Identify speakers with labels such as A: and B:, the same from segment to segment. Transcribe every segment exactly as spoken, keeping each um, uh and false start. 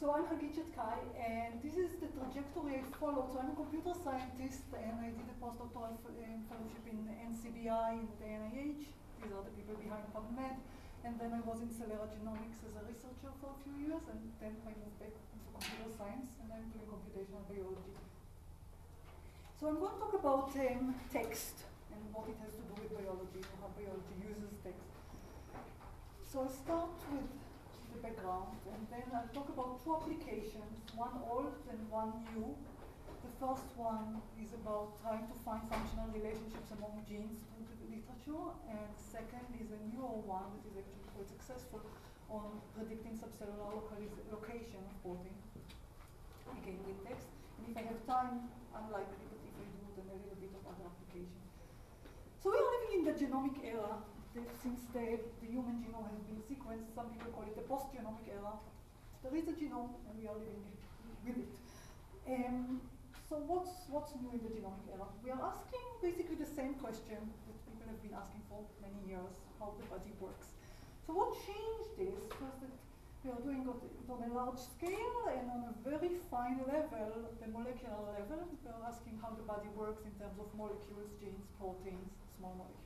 A: So I'm Hagit Kai, and this is the trajectory I followed. So I'm a computer scientist, and I did a postdoctoral um, fellowship in N C B I and the N I H. These are the people behind PubMed. And then I was in Celera Genomics as a researcher for a few years, and then I moved back into computer science, and I'm doing computational biology. So I'm going to talk about um, text and what it has to do with biology, and how biology uses text. So I'll start with the background, and then I'll talk about two applications, one old and one new. The first one is about trying to find functional relationships among genes through the literature, and the second is a newer one that is actually quite successful on predicting subcellular location of protein, again with text. And if I have time, unlikely, but if I do, then a little bit of other applications. So we are living in the genomic era. Since the, the human genome has been sequenced, some people call it the post-genomic era. There is a genome, and we are living with it. Um, so what's, what's new in the genomic era? We are asking basically the same question that people have been asking for many years, how the body works. So what changed is first that we are doing it on a large scale and on a very fine level, the molecular level. We are asking how the body works in terms of molecules, genes, proteins, small molecules.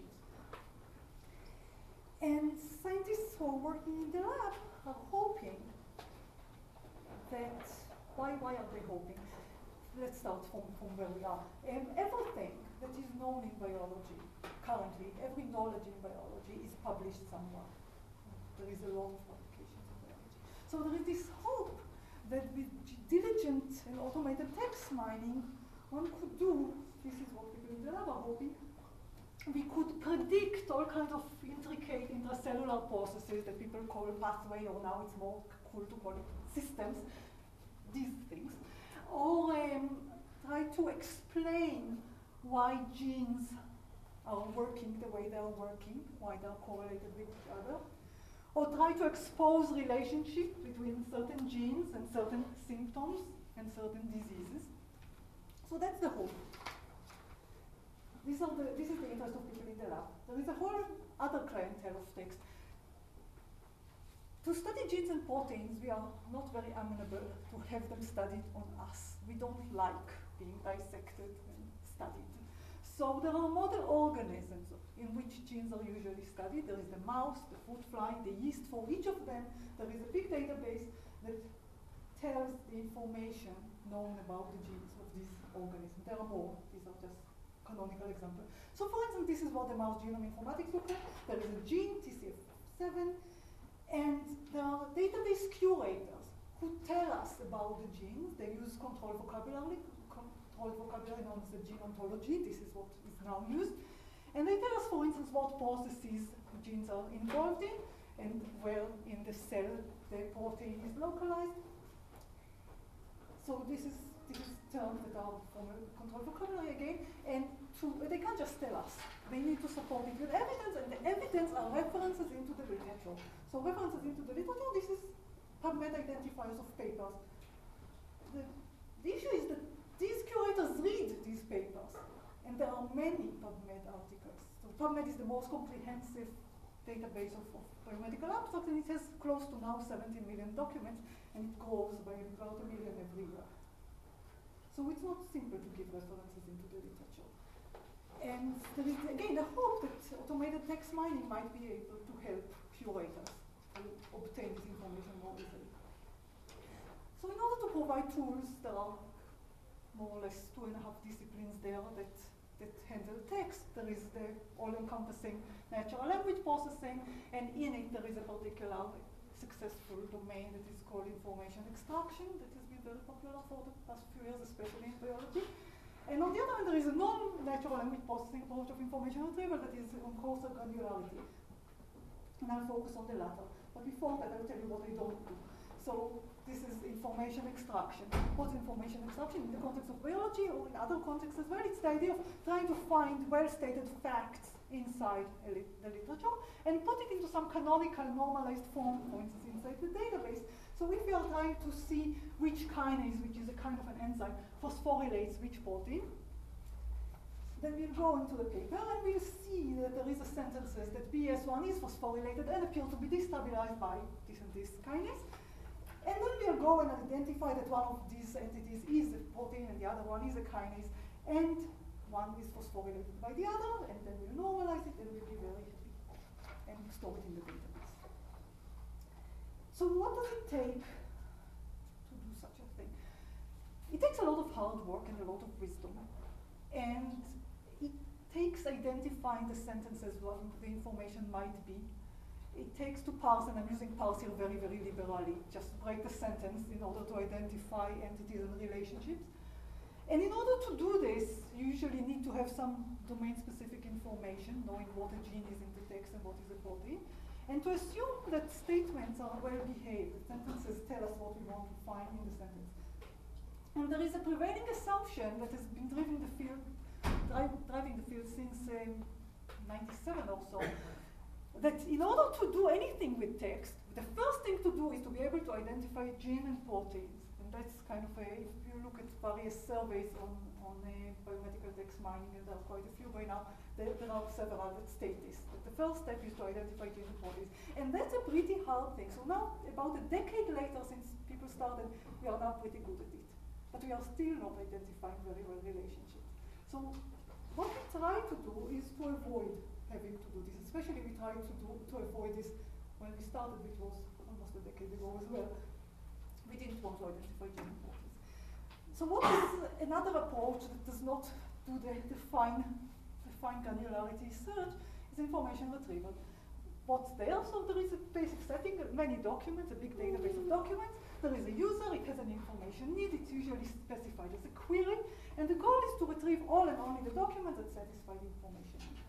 A: And scientists who are working in the lab are hoping that, why, why are they hoping? Let's start from, from where we are. Um, everything that is known in biology currently, every knowledge in biology is published somewhere. There is a lot of publications in biology. So there is this hope that with diligent and automated text mining, one could do, this is what people in the lab are hoping, we could predict all kinds of intricate intracellular processes that people call pathway, or now it's more cool to call it systems, these things, or um, try to explain why genes are working the way they are working, why they are correlated with each other, or try to expose relationship between certain genes and certain symptoms and certain diseases. So that's the hope. These are the, this is the interest of people in the lab. There is a whole other clientele of text. To study genes and proteins, we are not very amenable to have them studied on us. We don't like being dissected and studied. So there are model organisms in which genes are usually studied. There is the mouse, the fruit fly, the yeast. For each of them, there is a big database that tells the information known about the genes of these organisms. There are more. These are just canonical example. So for instance, this is what the mouse genome informatics look like. There is a gene, T C F seven, and there are database curators who tell us about the genes. They use control vocabulary, control vocabulary known as the gene ontology. This is what is now used. And they tell us, for instance, what processes genes are involved in and where in the cell the protein is localized. So this is This is terms that are from a control vocabulary again, and to, they can't just tell us. They need to support it with evidence, and the evidence are references into the literature. So references into the literature, this is PubMed identifiers of papers. The, the issue is that these curators read these papers, and there are many PubMed articles. So PubMed is the most comprehensive database of, of biomedical abstracts, and it has close to now seventeen million documents, and it grows by about a million every year. So it's not simple to give references into the literature. And there is, again, a hope that automated text mining might be able to help curators to obtain this information more easily. So in order to provide tools, there are more or less two and a half disciplines there that, that handle text. There is the all-encompassing natural language processing, and in it there is a particular successful domain that is called information extraction that has been very popular for the past few years, especially in biology. And on the other hand, there is a non-natural language processing approach of information retrieval that is on coarser granularity. And I'll focus on the latter. But before that, I'll tell you what I don't do. So this is information extraction. What's information extraction in the context of biology or in other contexts as well? It's the idea of trying to find well-stated facts inside li the literature and put it into some canonical normalized form, for instance, inside the database. So if we are trying to see which kinase, which is a kind of an enzyme, phosphorylates which protein, then we'll go into the paper and we'll see that there is a sentence that B S one is phosphorylated and appears to be destabilized by this and this kinase. And then we'll go and identify that one of these entities is a protein and the other one is a kinase, and one is phosphorylated by the other, and then we'll normalize it and we'll be very happy and store it in the database. So what does it take to do such a thing? It takes a lot of hard work and a lot of wisdom, and it takes identifying the sentences what the information might be. It takes to parse, and I'm using parse here very, very liberally, just break the sentence in order to identify entities and relationships. And in order to do this, you usually need to have some domain-specific information, knowing what a gene is in the text and what is a protein, and to assume that statements are well-behaved. Sentences tell us what we want to find in the sentence. And there is a prevailing assumption that has been driving the field, drive, driving the field since um, ninety-seven or so, that in order to do anything with text, the first thing to do is to be able to identify gene and proteins. And that's kind of a, if you look at various surveys on, on uh, biomedical text mining, and there are quite a few by now, there, there are several that state this. But the first step is to identify gene and proteins. And that's a pretty hard thing. So now, about a decade later, since people started, we are now pretty good at it. But we are still not identifying very well relationships. So what we try to do is to avoid having to do this, especially we tried to do to avoid this when we started, which was almost a decade ago as well. We didn't want to identify gene proteins. So what is another approach that does not do the, the fine the fine granularity search is information retrieval. What's there? So there is a basic setting, many documents, a big database of documents. There is a user, it has an information need, it's usually specified as a query, and the goal is to retrieve all and only the documents that satisfy the information need.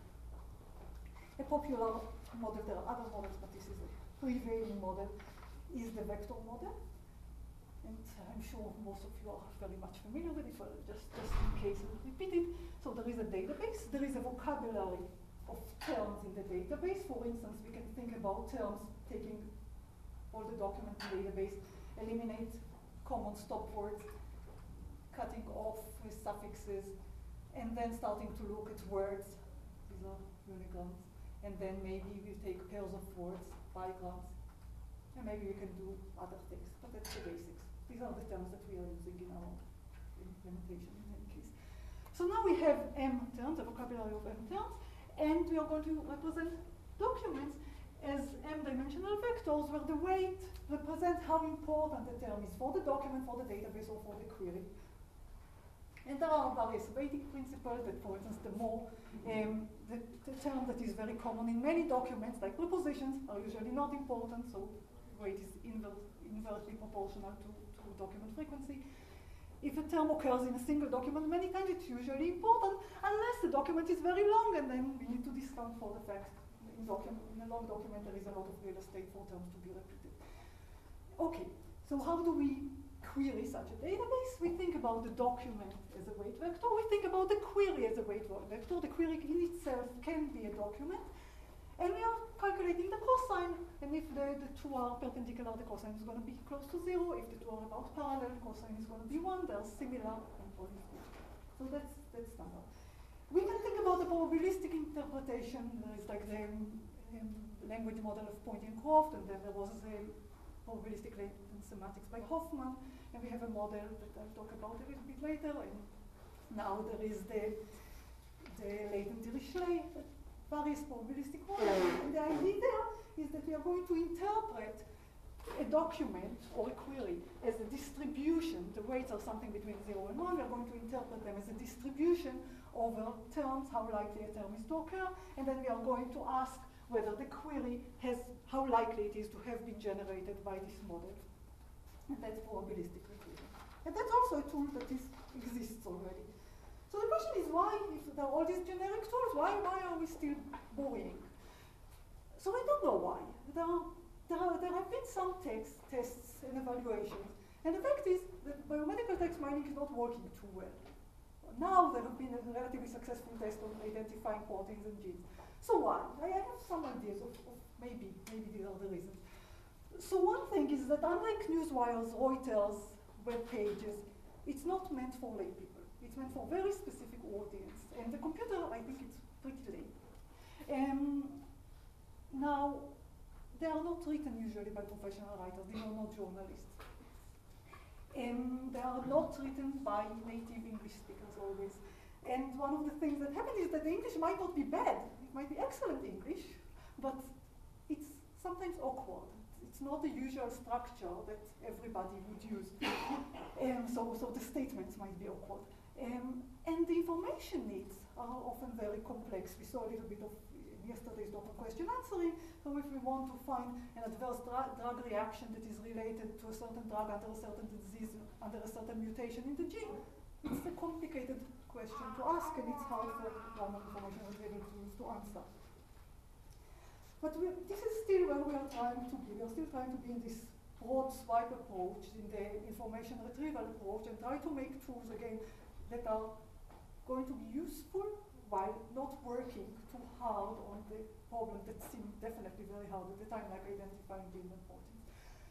A: A popular model, there are other models, but this is a prevailing model, is the vector model. And I'm sure most of you are very much familiar with it, but just, just in case I repeat it. So there is a database, there is a vocabulary of terms in the database. For instance, we can think about terms taking all the documents in the database, eliminate common stop words, cutting off with suffixes, and then starting to look at words. These are unigrams. And then maybe we take pairs of words, bigrams, and maybe we can do other things, but that's the basics. These are the terms that we are using in our implementation in any case. So now we have M terms, a vocabulary of M terms, and we are going to represent documents as M-dimensional vectors where the weight represents how important the term is for the document, for the database, or for the query. And there are various weighting principles that, for instance, the more um, the, the term that is very common in many documents, like prepositions, are usually not important, so weight is inver inversely proportional to, to document frequency. If a term occurs in a single document many times, it's usually important, unless the document is very long, and then we need to discount for the fact in, document, in a long document there is a lot of real estate for terms to be repeated. Okay, so how do we query such a database? We think about the document as a weight vector. We think about the query as a weight vector. The query in itself can be a document. And we are calculating the cosine. And if the, the two are perpendicular, the cosine is going to be close to zero. If the two are about parallel, the cosine is going to be one. They're similar. And all is good. So that's, that's standard. We can think about the probabilistic interpretation. There is like the um, language model of Poynting-Croft, and then there was a probabilistic latent semantics by Hoffman. And we have a model that I'll talk about a little bit later. And now there is the, the latent Dirichlet, various probabilistic models. And the idea there is that we are going to interpret a document or a query as a distribution. The weights are something between zero and one. We are going to interpret them as a distribution over terms, how likely a term is to occur. And then we are going to ask whether the query has, how likely it is to have been generated by this model. And that's probabilistic retrieval. And that's also a tool that is, exists already. So the question is why, if there are all these generic tools, why, why are we still boring? So I don't know why. There, are, there, are, there have been some text, tests and evaluations. And the fact is that biomedical text mining is not working too well. Now there have been a relatively successful test on identifying proteins and genes. So why? I have some ideas of, of maybe, maybe these are the reasons. So one thing is that unlike Newswire's, Reuters, web pages, it's not meant for lay people. It's meant for very specific audience. And the computer, I think it's pretty lame. Um, now, they are not written usually by professional writers. These are not journalists. Um, they are not written by native English speakers always. And one of the things that happen is that the English might not be bad, it might be excellent English, but it's sometimes awkward. It's not the usual structure that everybody would use. um, so, so the statements might be awkward. Um, and the information needs are often very complex. We saw a little bit of yesterday's open question answering. So if we want to find an adverse dra drug reaction that is related to a certain drug under a certain disease, under a certain mutation in the gene, it's a complicated question to ask, and it's hard for normal information retrieval tools to answer. But we, this is still where we are trying to be. We are still trying to be in this broad swipe approach, in the information retrieval approach, and try to make tools, again, that are going to be useful while not working too hard on the problem that seemed definitely very hard at the time, like identifying gene proteins.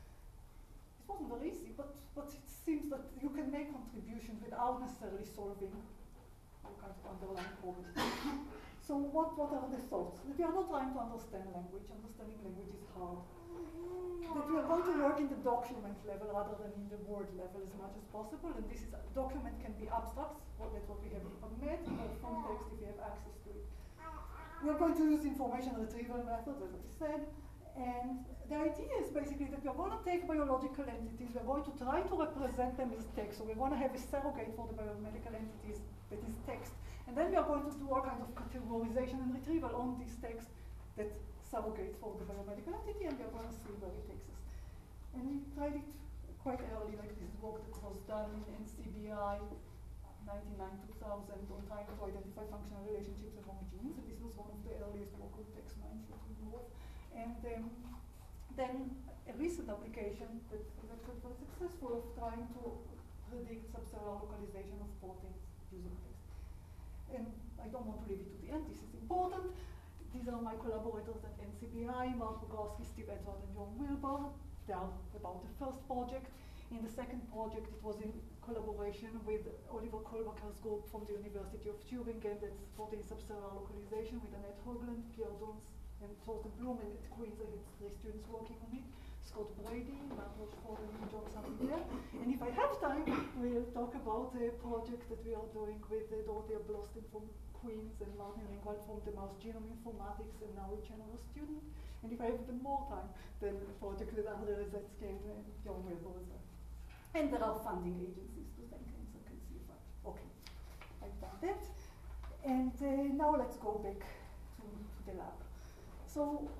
A: It wasn't very easy, but, but it seems that you can make contributions without necessarily solving all kinds of underlying problems. So what, what are the thoughts? That we are not trying to understand language. Understanding language is hard. That we are going to work in the document level rather than in the word level as much as possible. And this is, a document can be abstract, well, that's what we have in PubMed, or from text if you have access to it. We are going to use information retrieval methods, as I said. And the idea is basically that we are going to take biological entities, we are going to try to represent them as text. So we're going to have a surrogate for the biomedical entities that is text. And then we are going to do all kinds of categorization and retrieval on this text that surrogates for the biomedical entity, and we are going to see where it takes us. And we tried it quite early, like this work that was done in N C B I ninety-nine two thousand on trying to identify functional relationships among genes. And this was one of the earliest work on text minds that we know of. And um, then a recent application that was actually very successful of trying to predict subcellular localization of proteins using text. And I don't want to leave it to the end, this is important. These are my collaborators at N C B I, Mark Bogarski, Steve Edward, and John Wilbur. They are about the first project. In the second project, it was in collaboration with Oliver Kolbacher's group from the University of Tübingen, that's protein subcellular localization, with Annette Hoagland, Pierre Jones, and Thorsten Blum, and at Queens I had three students working on it. Scott Brady, Matt Rochefort, and John Saint-Pierre. And if I have time, we'll talk about a project that we are doing with uh, Dorothea Blostin from Queens and Martin Ringwald from the Mouse Genome Informatics, and now a general student. And if I have even more time, then a project with Andrei Rezetsky and uh, John Wilbur as well. And there are funding agencies to thank, and so can see if I, okay, I've done that. And uh, now let's go back to, to the lab. So,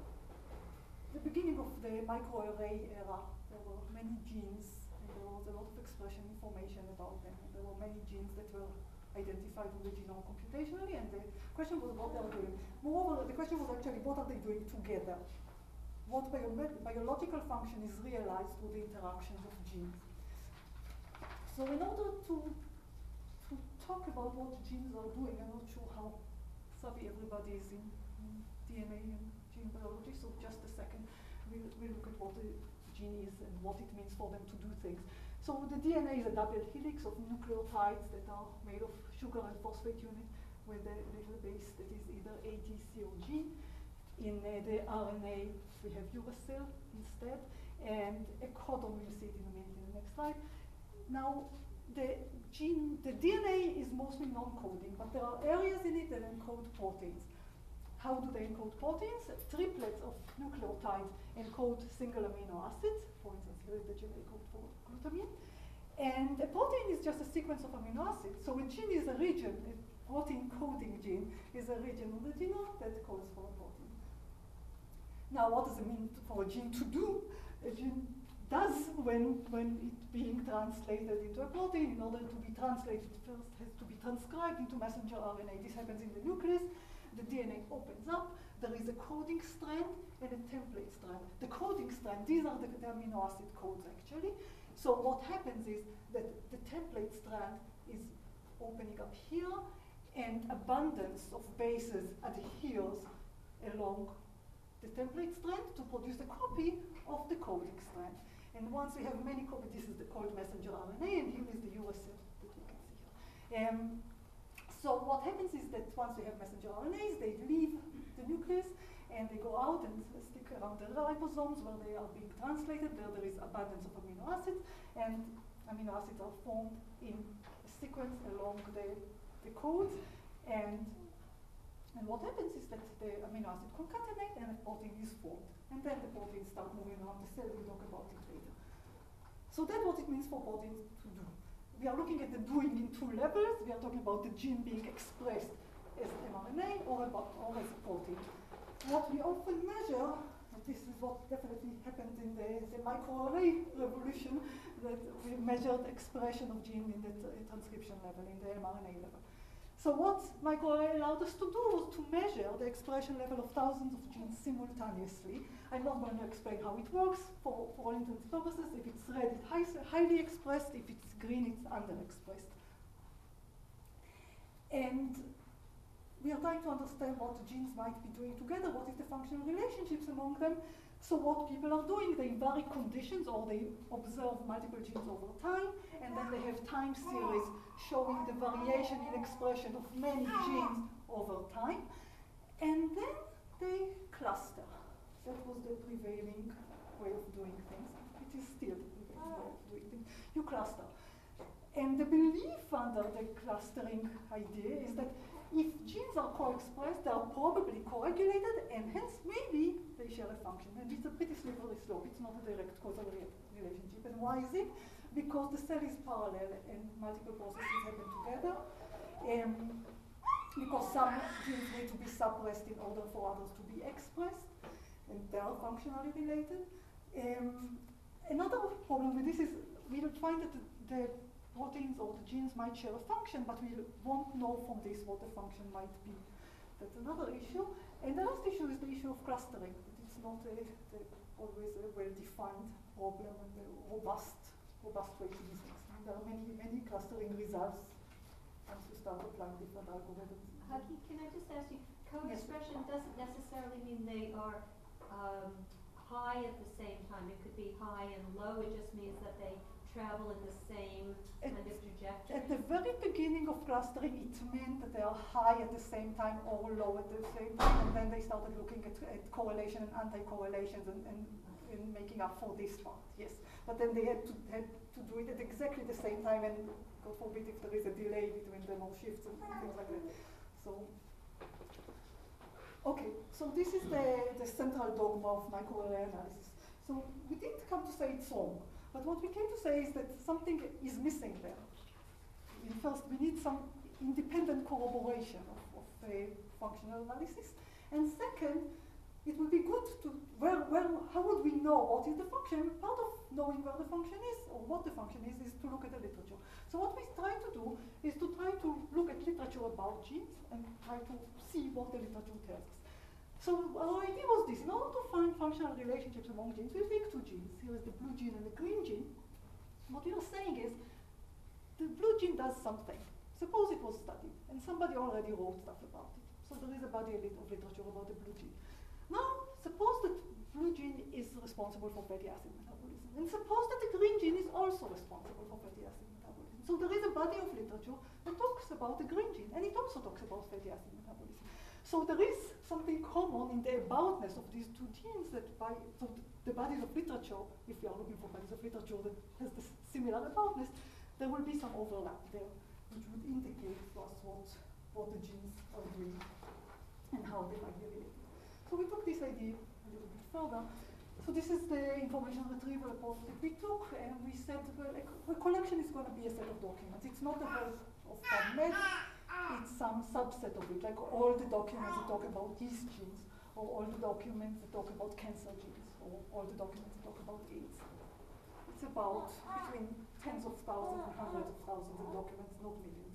A: the beginning of the microarray era, there were many genes, and there was a lot of expression information about them, and there were many genes that were identified in the genome computationally, and the question was what they are doing. Moreover, the question was actually what are they doing together? What bio biological function is realized through the interactions of genes? So in order to, to talk about what genes are doing, I'm not sure how savvy everybody is in, in D N A and gene biology, so just a second, we'll, we'll look at what a gene is and what it means for them to do things. So the D N A is a double helix of nucleotides that are made of sugar and phosphate unit with a little base that is either A, T, C, or G. In uh, the R N A, we have uracil instead, and a codon, we'll see it in a minute in the next slide. Now, the gene, the D N A is mostly non-coding, but there are areas in it that encode proteins. How do they encode proteins? Triplets of nucleotides encode single amino acids. For instance, here is the gene code for glutamine. And a protein is just a sequence of amino acids. So a gene is a region, a protein coding gene is a region of the genome that codes for a protein. Now, what does it mean to, for a gene to do? A gene does when, when it being translated into a protein. In order to be translated, first has to be transcribed into messenger R N A. This happens in the nucleus. The D N A opens up, there is a coding strand and a template strand. The coding strand, these are the, the amino acid codes actually. So what happens is that the template strand is opening up here, and abundance of bases adheres along the template strand to produce a copy of the coding strand. And once we have many copies, this is the called messenger R N A, and here is the uracil that we can see here. Um, So what happens is that once we have messenger R N As, they leave the nucleus and they go out and stick around the ribosomes where they are being translated. There there is abundance of amino acids, and amino acids are formed in a sequence along the, the code, and and what happens is that the amino acid concatenate and a protein is formed, and then the proteins start moving around the cell. We'll talk about it later. So that's what it means for proteins to do. We are looking at the doing in two levels. We are talking about the gene being expressed as mRNA or, about, or as a protein. What we often measure, and this is what definitely happened in the, the microarray revolution, that we measured expression of gene in the uh, transcription level, in the mRNA level. So what microarray allowed us to do was to measure the expression level of thousands of genes simultaneously. I'm not going to explain how it works. For, for all intents and purposes, if it's red, it's high, highly expressed. If it's green, it's underexpressed. And we are trying to understand what the genes might be doing together, what is the functional relationships among them. So what people are doing, they vary conditions, or they observe multiple genes over time, and then they have time series showing the variation in expression of many genes over time, and then they cluster. That was the prevailing way of doing things. It is still the prevailing way of doing things. You cluster. And the belief under the clustering idea is that if genes are co-expressed, they are probably co-regulated, and hence maybe they share a function. And it's a pretty slippery slope. It's not a direct causal re relationship. And why is it? Because the cell is parallel and multiple processes happen together. Um, because some genes need to be suppressed in order for others to be expressed, and they are functionally related. Um, another problem with this is we will find that the, the proteins or the genes might share a function, but we won't know from this what the function might be. That's another issue. And the last issue is the issue of clustering. It's not a, a, always a well-defined problem and a robust, robust way to do things. And there are many, many clustering results once you start applying different algorithms.
B: Haki, can I just ask you, co-expression yes. doesn't necessarily mean they are um, high at the same time. It could be high and low. It just means that they travel in the same
A: at,
B: kind of trajectory?
A: At the very beginning of clustering, it meant that they are high at the same time or low at the same time, and then they started looking at, at correlation and anti-correlations and, and, and making up for this part, yes. But then they had to, had to do it at exactly the same time, and God forbid if there is a delay between them or shifts and, and things like that. So, okay, so this is the, the central dogma of microarray analysis. So we didn't come to say it's wrong. But what we came to say is that something is missing there. In first, we need some independent corroboration of, of uh, functional analysis. And second, it would be good to, well, well, how would we know what is the function? Part of knowing where the function is, or what the function is, is to look at the literature. So what we try to do is to try to look at literature about genes and try to see what the literature tells us. So our idea was this: in order to find functional relationships among genes, we take two genes. Here is the blue gene and the green gene. What we are saying is, the blue gene does something. Suppose it was studied, and somebody already wrote stuff about it. So there is a body of literature about the blue gene. Now, suppose that blue gene is responsible for fatty acid metabolism, and suppose that the green gene is also responsible for fatty acid metabolism. So there is a body of literature that talks about the green gene, and it also talks about fatty acid metabolism. So there is something common in the aboutness of these two genes that by so the bodies of literature, if we are looking for bodies of literature that has this similar aboutness, there will be some overlap there, which would indicate to us what, what the genes are doing and how they might be related. So we took this idea a little bit further. So this is the information retrieval approach that we took, and we said, well, a, a collection is going to be a set of documents. It's not the whole of PubMed. It's some subset of it, like all the documents that talk about yeast genes, or all the documents that talk about cancer genes, or all the documents that talk about AIDS. It's about between tens of thousands and hundreds of thousands of documents, not millions.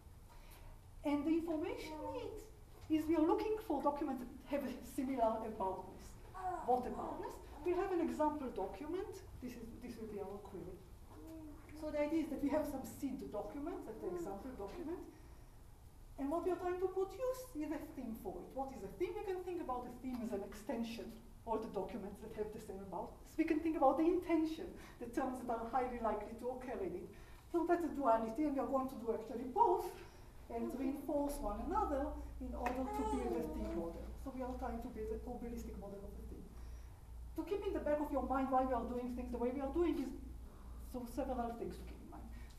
A: And the information need is we are looking for documents that have a similar aboutness. What aboutness? We have an example document. This is this will be our query. So the idea is that we have some seed documents, like the example document. And what we are trying to produce is a theme for it. What is a theme? You can think about a theme as an extension, all the documents that have the same aboutness. We can think about the intention, the terms that are highly likely to occur in it. So that's a duality, and we are going to do actually both and reinforce one another in order to build a theme model. So we are trying to build a probabilistic model of the theme. To keep in the back of your mind why we are doing things the way we are doing is so several things to keep in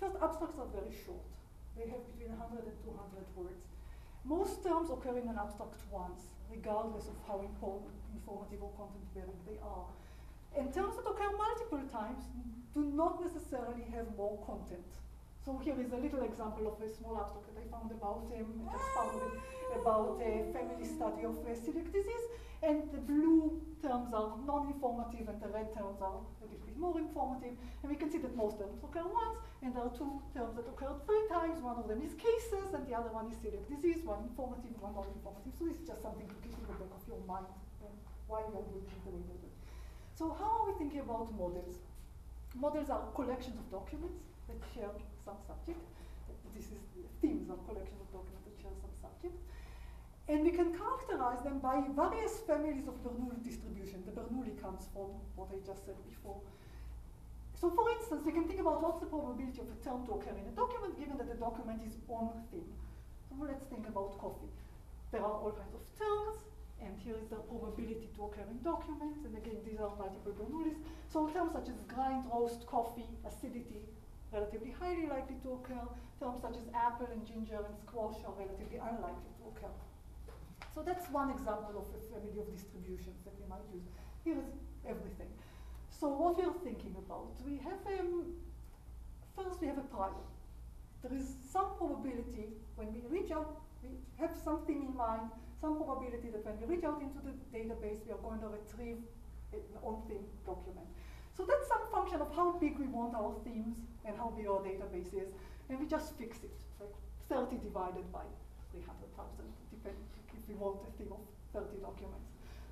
A: First, abstracts are very short. They have between one hundred and two hundred words. Most terms occur in an abstract once, regardless of how inform informative or content-bearing they are. And terms that occur multiple times do not necessarily have more content. So here is a little example of a small abstract that I found about, um, just found it, about a family study of uh, celiac disease. And the blue terms are non-informative and the red terms are a little bit more informative. And we can see that most terms occur once, and there are two terms that occur three times. One of them is cases, and the other one is celiac disease, one informative, one non-informative. So this is just something to keep in the back of your mind um, while you're doing the way you're doing. So how are we thinking about models? Models are collections of documents that share some subject. This is themes are collections of documents that share some subject. And we can characterize them by various families of Bernoulli distribution. The Bernoulli comes from what I just said before. So for instance, we can think about what's the probability of a term to occur in a document given that the document is on theme. So let's think about coffee. There are all kinds of terms, and here is the probability to occur in documents, and again, these are multiple Bernoullis. So terms such as grind, roast, coffee, acidity, relatively highly likely to occur. Terms such as apple and ginger and squash are relatively unlikely to occur. So that's one example of a family of distributions that we might use. Here is everything. So what we are thinking about, we have, um, first we have a prior. There is some probability when we reach out, we have something in mind, some probability that when we reach out into the database, we are going to retrieve an on-theme document. So that's some function of how big we want our themes and how big our database is, and we just fix it, like thirty divided by three hundred thousand, depending if we want a theme of thirty documents.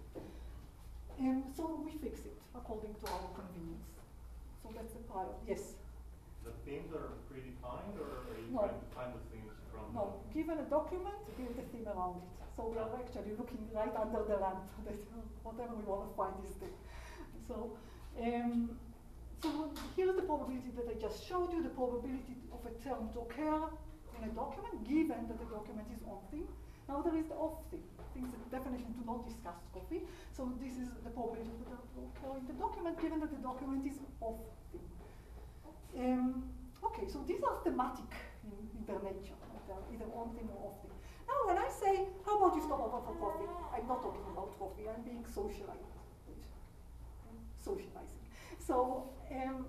A: And so we fix it according to our convenience. So that's the prior. Yes?
C: The themes are predefined, or are you
A: No.
C: trying to find the themes from?
A: No, given a document, build a theme around it. So we are actually looking right under the lamp, that whatever we want to find is there. So, um, so here's the probability that I just showed you, the probability of a term to occur in a document, given that the document is on theme. Now there is the off theme, things that definitely do not discuss coffee. So this is the probability of the term to occur in the document, given that the document is off theme. Um, okay, so these are thematic in, in their nature, like they're either on theme or off theme. Now when I say, how about you stop over for coffee? I'm not talking about coffee, I'm being socialized. Socializing. So, um,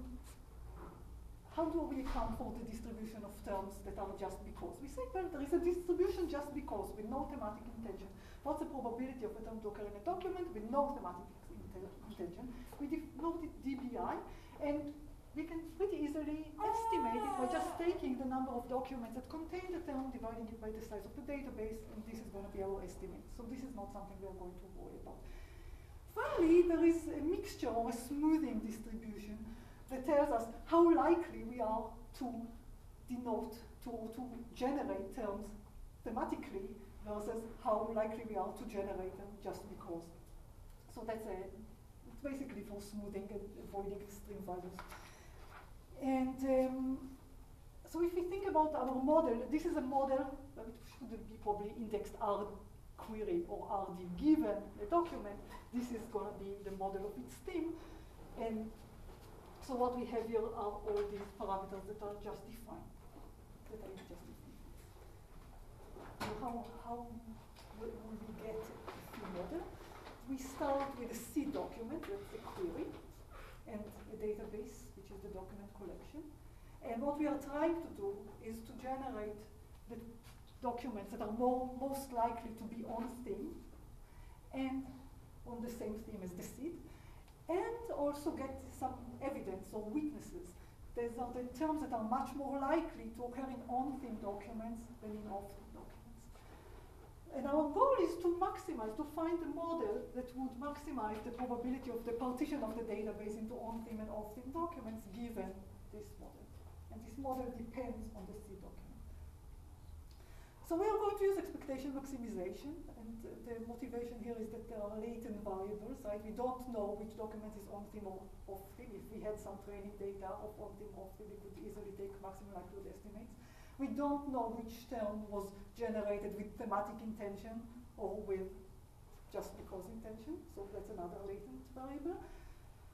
A: how do we account for the distribution of terms that are just because? We say, well, there is a distribution just because with no thematic intention. What's the probability of a term to occur in a document with no thematic intention? We denote it D B I, and we can pretty easily estimate it by just taking the number of documents that contain the term, dividing it by the size of the database, and this is going to be our estimate. So this is not something we are going to worry about. Finally, there is a mixture or a smoothing distribution that tells us how likely we are to denote, to, to generate terms thematically versus how likely we are to generate them just because. So that's a, it's basically for smoothing and avoiding extreme values. And um, so if we think about our model, this is a model that should be probably indexed R query or R D given a document. This is going to be the model of its theme. And so what we have here are all these parameters that are just defined. That are just defined. So how, how will we get a theme model? We start with a C document, that's the query, and a database, which is the document collection. And what we are trying to do is to generate the documents that are more, most likely to be on theme and on the same theme as the seed, and also get some evidence or witnesses. These are the terms that are much more likely to occur in on-theme documents than in off-theme documents. And our goal is to maximize, to find a model that would maximize the probability of the partition of the database into on-theme and off-theme documents given this model. And this model depends on the seed document. So we are going to use expectation maximization, and uh, the motivation here is that there are latent variables, right? We don't know which document is on-theme or off-theme. If we had some training data of on-theme, off-theme, we could easily take maximum likelihood estimates. We don't know which term was generated with thematic intention or with just because intention, so that's another latent variable.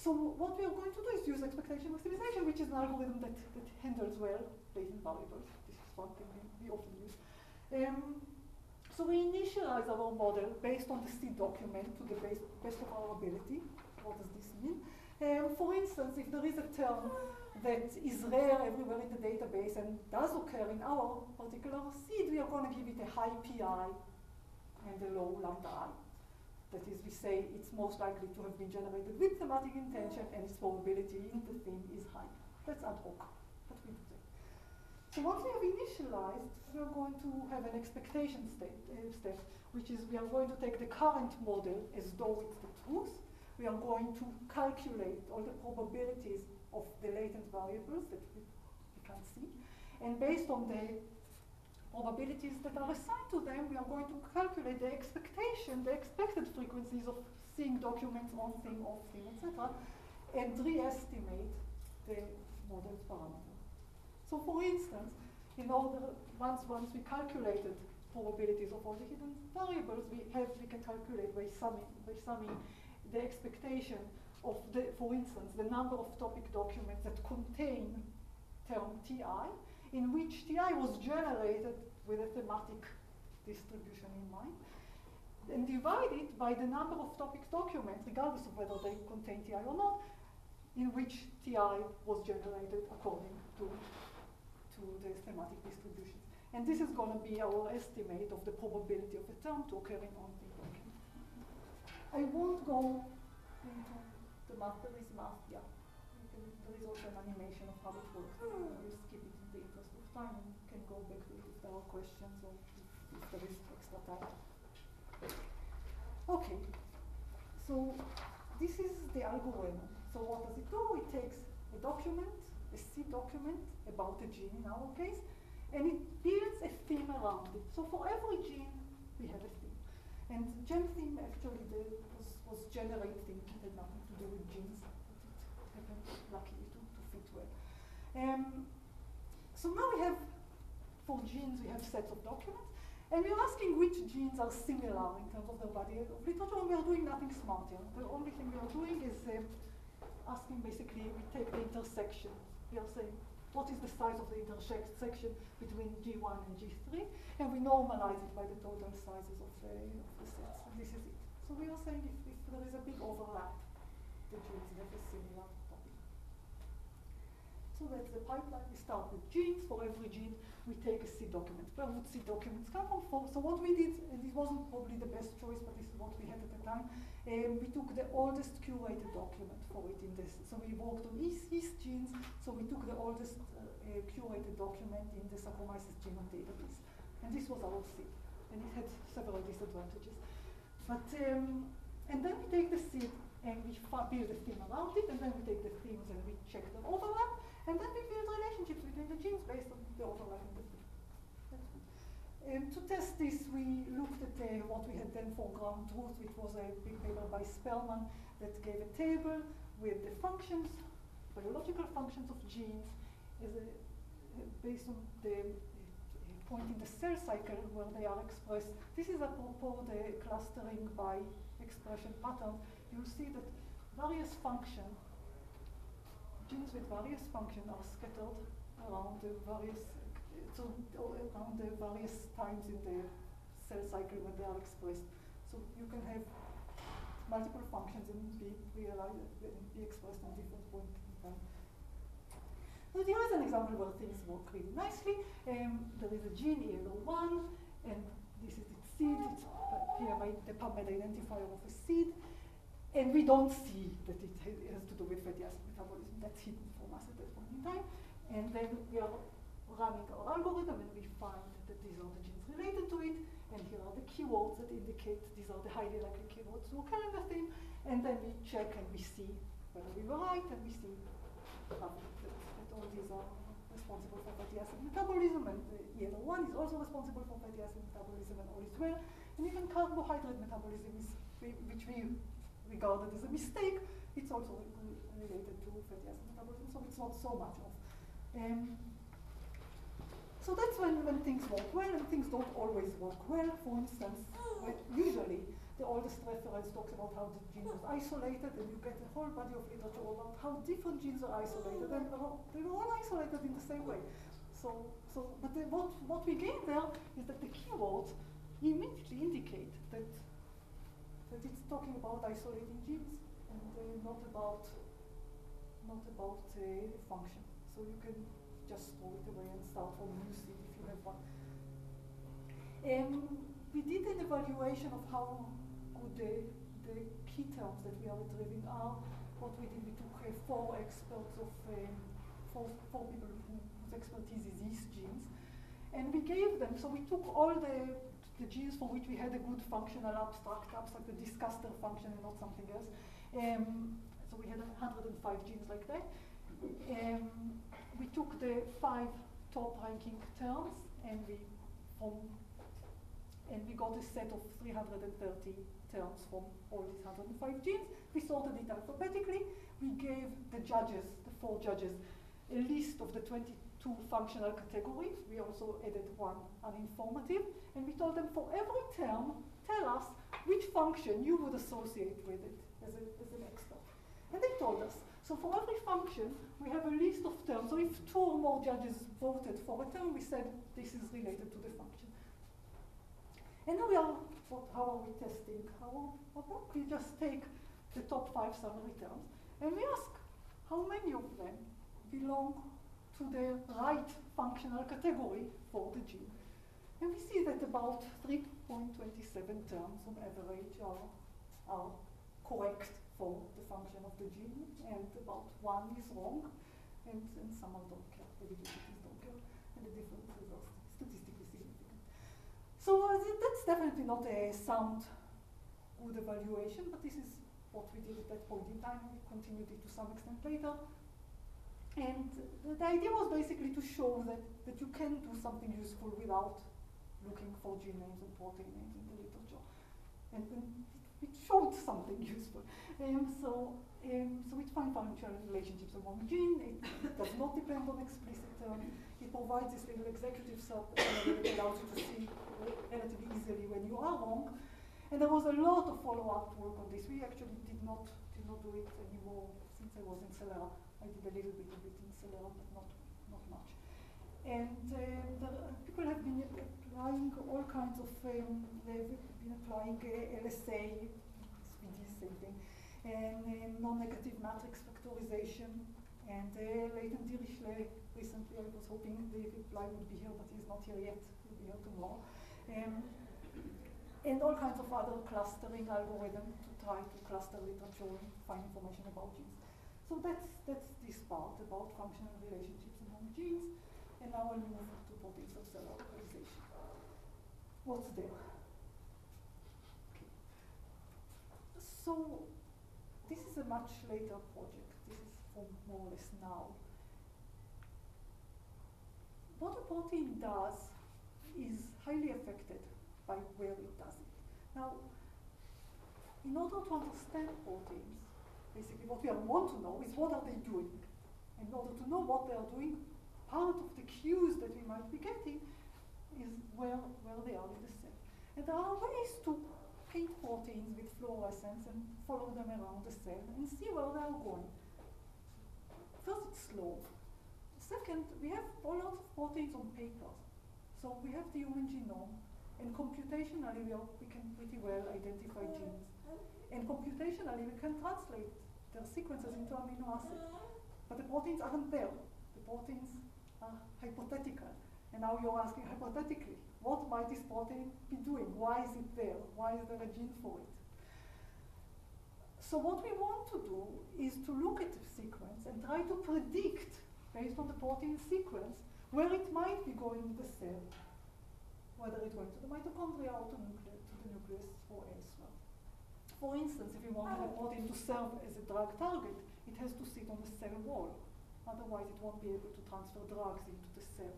A: so what we are going to do is use expectation maximization, which is an algorithm that, that handles well latent variables. This is one thing we, we often use. Um, so we initialize our model based on the seed document to the base, best of our ability. What does this mean? Um, for instance, if there is a term that is rare everywhere in the database and does occur in our particular seed, we are going to give it a high P I and a low lambda I. That is, we say it's most likely to have been generated with thematic intention and its probability in the theme is high. That's ad hoc, but we do that. So once we have initialized, we are going to have an expectation state, uh, step, which is we are going to take the current model as though it's the truth. We are going to calculate all the probabilities of the latent variables that we, we can't see. And based on the probabilities that are assigned to them, we are going to calculate the expectation, the expected frequencies of seeing documents on theme, off theme, et cetera, and re-estimate the model's parameter. So for instance, in order, once, once we calculated probabilities of all the hidden variables, we have, we can calculate by summing, by summing the expectation of the, for instance, the number of topic documents that contain term T I, in which T I was generated with a thematic distribution in mind, and divide it by the number of topic documents, regardless of whether they contain T I or not, in which T I was generated according to, to the thematic distribution. And this is going to be our estimate of the probability of a term to occur in on-theme document. I won't go into the math, there is math, yeah. Can, there is also an animation of how it works. We'll skip it in the interest of time and can go back to it if there are questions or if, if there is extra time. Okay, so this is the algorithm. So what does it do? It takes a document, a C document about a gene in our case, and it builds a theme around it. So for every gene, we have a theme. And GenTheme actually the, was, was generating, it had nothing to do with genes, but it happened luckily to, to fit well. Um, so now we have, for genes, we have sets of documents, and we're asking which genes are similar in terms of their body of literature, and we are doing nothing smart here. The only thing we are doing is uh, asking basically, we take the intersection. We are saying, what is the size of the intersection between G one and G three, and we normalize it by the total sizes of, uh, of the sets, and this is it. So we are saying if, if there is a big overlap, the genes have a similar topic. So that's the pipeline. We start with genes. For every gene, we take a C document. Where would C documents come from? So what we did, and this wasn't probably the best choice, but this is what we had at the time, um, we took the oldest curated document for it in this. So we worked on yeast, yeast genes, so we took the oldest uh, uh, curated document in the Saccharomyces genome database. And this was our seed. And it had several disadvantages. But, um, and then we take the seed and we build a theme around it, and then we take the themes and we check their overlap, and then we build relationships between the genes based on the overlap in the theme. Um, to test this, we looked at uh, what we had then for ground truth, which was a big paper by Spellman that gave a table with the functions, biological functions of genes, as a, uh, based on the uh, point in the cell cycle where they are expressed. This is apropos the clustering by expression pattern. You'll see that various functions, genes with various functions are scattered around the various So around the various times in the cell cycle when they are expressed. So you can have multiple functions and be realized and be expressed at different points in time. So here is an example where things work really nicely. Um, there is a gene E L O one, and this is its seed. It's here by the PubMed identifier of a seed. And we don't see that it has to do with fatty acid metabolism. That's hidden from us at that point in time. And then we are running our algorithm, and we find that these are the genes related to it, and here are the keywords that indicate these are the highly likely keywords to occur in the theme, and then we check and we see whether we were right, and we see um, that, that all these are responsible for fatty acid metabolism, and the E L O one is also responsible for fatty acid metabolism, and all is well. And even carbohydrate metabolism, is, which we regarded as a mistake, it's also re related to fatty acid metabolism, so it's not so much of. Um, So that's when, when things work well, and things don't always work well. For instance, when usually the oldest reference talks about how the gene was isolated, and you get a whole body of literature about how different genes are isolated, and uh, they were all isolated in the same way. So, so but the, what, what we gain there is that the keywords immediately indicate that, that it's talking about isolating genes, and uh, not about, not about uh, function. So you can just throw it away and start from a new seed if you have one. Um, we did an evaluation of how good the, the key terms that we are retrieving are. What we did, we took uh, four experts of, um, four, four people who, whose expertise is these genes, and we gave them, so we took all the, the genes for which we had a good functional abstract, abstract, the discussed their function and not something else. Um, so we had one hundred five genes like that. Um, we took the five top ranking terms, and we from and we got a set of three hundred thirty terms from all these one hundred five genes. We sorted it alphabetically. We gave the judges, the four judges, a list of the twenty-two functional categories. We also added one uninformative, and we told them for every term, tell us which function you would associate with it as, a, as an expert. And they told us. So for every function, we have a list of terms. So if two or more judges voted for a term, we said this is related to the function. And now we are, what, how are we testing? How, how we just take the top five summary terms, and we ask how many of them belong to the right functional category for the gene. And we see that about three point two seven terms on average are, are correct for the function of the gene, and about one is wrong, and, and some are don't care, the digitives don't care, and the differences are statistically significant. So uh, th that's definitely not a sound, good evaluation, but this is what we did at that point in time. We continued it to some extent later. And uh, the idea was basically to show that, that you can do something useful without looking for gene names and protein names in the literature. And, and it showed something useful. Um, so, um, so it finds functional relationships among genes. It, it does not depend on explicit terms. It provides this little executive sub uh, that allows you to see relatively easily when you are wrong. And there was a lot of follow-up work on this. We actually did not did not do it anymore since I was in Celera. I did a little bit of it in Celera, but not not much. And uh, there, uh, people have been applying all kinds of. Um, they've been applying uh, L S A, S P D, same thing, and uh, non-negative matrix factorization. And uh, Leighton Dirichlet recently, I was hoping David Bly would be here, but he's not here yet. He'll be here tomorrow. Um, and all kinds of other clustering algorithms to try to cluster literature and find information about genes. So that's that's this part about functional relationships among genes. And now I'll move to proteins of cell localization. What's there? Okay. So this is a much later project. This is from more or less now. What a protein does is highly affected by where it does it. Now, in order to understand proteins, basically what we want to know is what are they doing. In order to know what they are doing, part of the cues that we might be getting is where, where they are in the cell. And there are ways to paint proteins with fluorescence and follow them around the cell and see where they are going. First, it's slow. Second, we have a lot of proteins on paper. So we have the human genome, and computationally we, are, we can pretty well identify genes. And computationally we can translate their sequences into amino acids. But the proteins aren't there. The proteins are hypothetical. And now you're asking hypothetically, what might this protein be doing? Why is it there? Why is there a gene for it? So what we want to do is to look at the sequence and try to predict, based on the protein sequence, where it might be going in the cell, whether it's going to the mitochondria or to, nucleus, to the nucleus or elsewhere. For instance, if you want a protein to serve as a drug target, it has to sit on the cell wall. Otherwise, it won't be able to transfer drugs into the cell.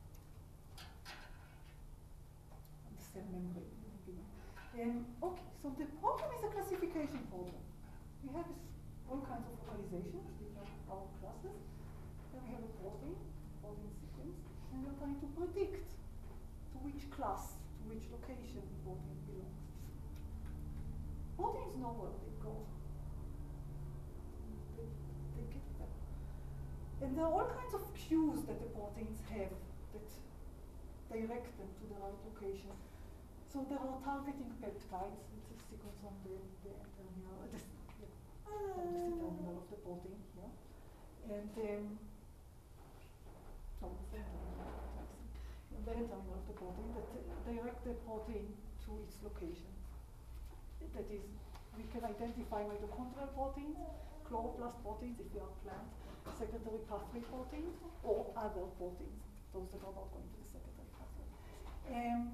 A: The cell membrane. Um, okay, so the problem is a classification problem. We have all kinds of localizations, which are our classes. Then we have a protein, protein sequence, and we're trying to predict to which class, to which location the protein belongs. Proteins know where they go. They, they get them. And there are all kinds of cues that the proteins have that direct them to the right location. So there are targeting peptides. It's a sequence on the, the terminal, uh, the, the, on the C-terminal of the protein here. And um, no, the terminal, the terminal of the protein that uh, direct the protein to its location. That is, we can identify mitochondrial proteins, chloroplast proteins if they are plant, secretory pathway proteins, or other proteins, those that are not going to the secretory pathway. Um,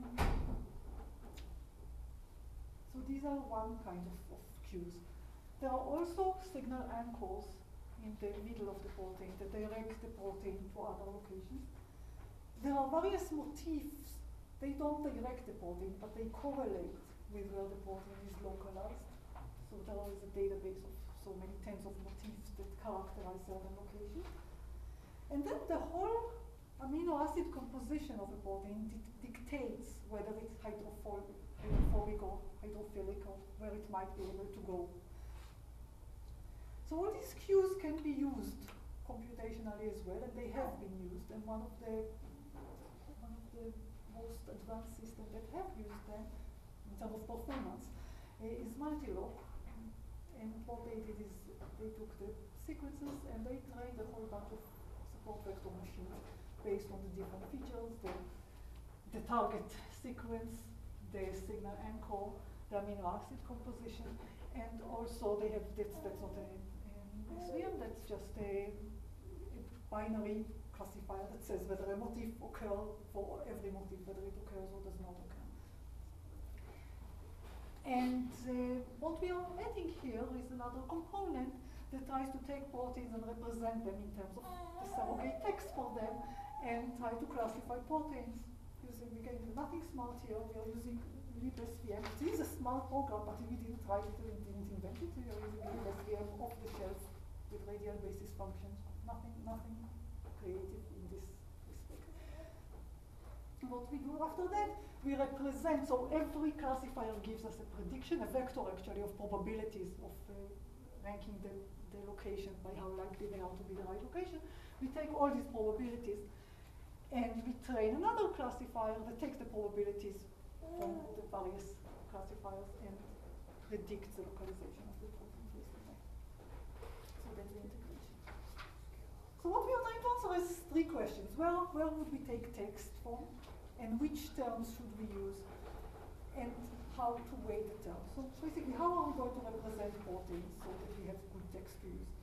A: so these are one kind of, of cues. There are also signal anchors in the middle of the protein that direct the protein to other locations. There are various motifs. They don't direct the protein, but they correlate with where the protein is localized. So there is a database of so many tens of motifs that characterize certain locations. And then the whole amino acid composition of a protein di dictates whether it's hydrophobic, hydrophobic or hydrophilic, or where it might be able to go. So all these cues can be used computationally as well, and they have been used. And one of the one of the most advanced systems that have used them in terms of performance uh, is Multilog. And what they did is they took the sequences and they trained a whole bunch of support vector machines based on the different features, the, the target sequence, the signal anchor, the amino acid composition, and also they have, that's, that's not an S V M, that's just a, a binary classifier that says whether a motif occurs for every motif, whether it occurs or does not occur. And uh, what we are adding here is another component that tries to take proteins and represent them in terms of the surrogate text for them and try to classify proteins using, again, nothing smart here. We are using libSVM. It is a smart program, but we didn't write it, we didn't invent it. We are using libSVM off the shelf with radial basis functions. Nothing, nothing creative in this respect. What we do after that, we represent, so every classifier gives us a prediction, a vector actually, of probabilities of uh, ranking the, the location by how likely they are to be the right location. We take all these probabilities and we train another classifier that takes the probabilities from the various classifiers and predicts the localization of the protein. So that's the integration. So what we are trying to answer is three questions. Where, where would we take text from? And which terms should we use? And how to weight the terms. So basically, how are we going to represent proteins so that we have good text to use?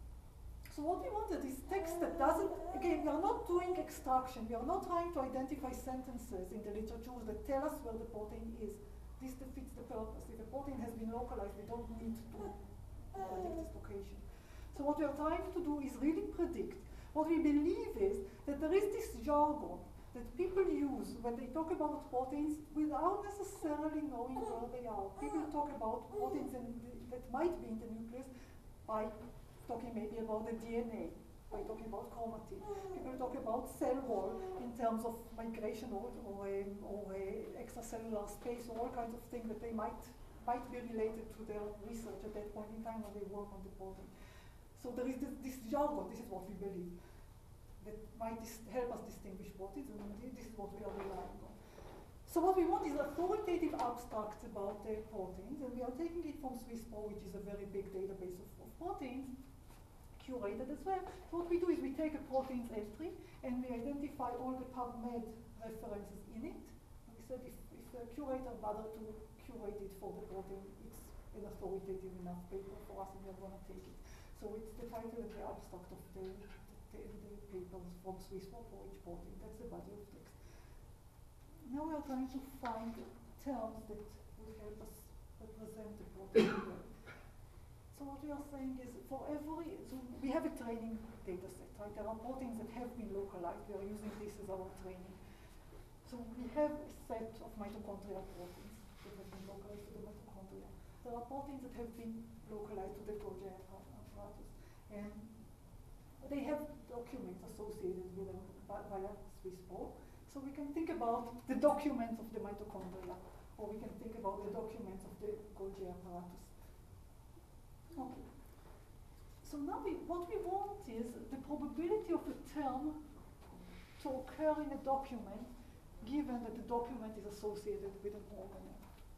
A: So what we wanted is text that doesn't, again, we are not doing extraction. We are not trying to identify sentences in the literature that tell us where the protein is. This defeats the purpose. If a protein has been localized, we don't need to predict its location. So what we are trying to do is really predict. What we believe is that there is this jargon that people use when they talk about proteins without necessarily knowing where they are. People talk about proteins in the, that might be in the nucleus by talking maybe about the D N A, by talking about chromatin. People talk about cell wall in terms of migration or, or, a, or a extracellular space or all kinds of things that they might, might be related to their research at that point in time when they work on the protein. So there is this, this jargon, this is what we believe, that might help us distinguish proteins, and this is what we are relying on. So what we want is authoritative abstracts about the proteins, and we are taking it from SwissPro, which is a very big database of, of proteins, curated as well. So what we do is we take a proteins entry, and we identify all the PubMed references in it. And we said if, if the curator bothered to curate it for the protein, it's an authoritative enough paper for us, and we are going to take it. So it's the title and the abstract of the The, the papers from SwissPro for each protein. That's the body of text. Now we are trying to find terms that will help us represent the protein well. So what we are saying is for every, so we have a training data set, right? There are proteins that have been localized. We are using this as our training. So we have a set of mitochondrial proteins that have been localized to the mitochondria. There are proteins that have been localized to the Golgi apparatus. And they have documents associated with them via SwissPro. So we can think about the documents of the mitochondria or we can think about the documents of the Golgi apparatus. Okay. So now we, what we want is the probability of a term to occur in a document, given that the document is associated with an organelle.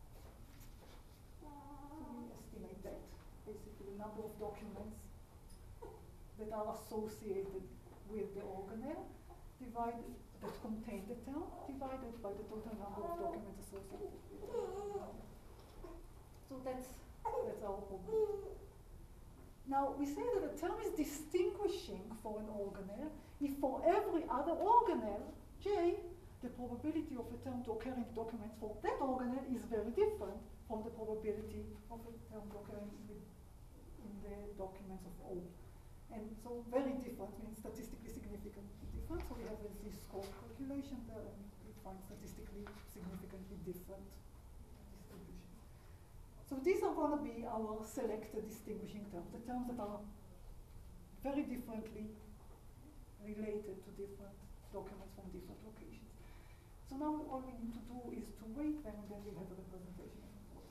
A: So we estimate that, basically the number of documents that are associated with the organelle, divided, that contain the term, divided by the total number of documents associated with the organelle. So that's, that's our problem. Now, we say that a term is distinguishing for an organelle if for every other organelle, J, the probability of a term to occur in documents for that organelle is very different from the probability of a term to occur in, in the documents of O. And so very different means statistically significantly different. So we have a z-score calculation there, and we find statistically significantly different distribution. So these are going to be our selected distinguishing terms, the terms that are very differently related to different documents from different locations. So now all we need to do is to weight them, and then we'll have a representation.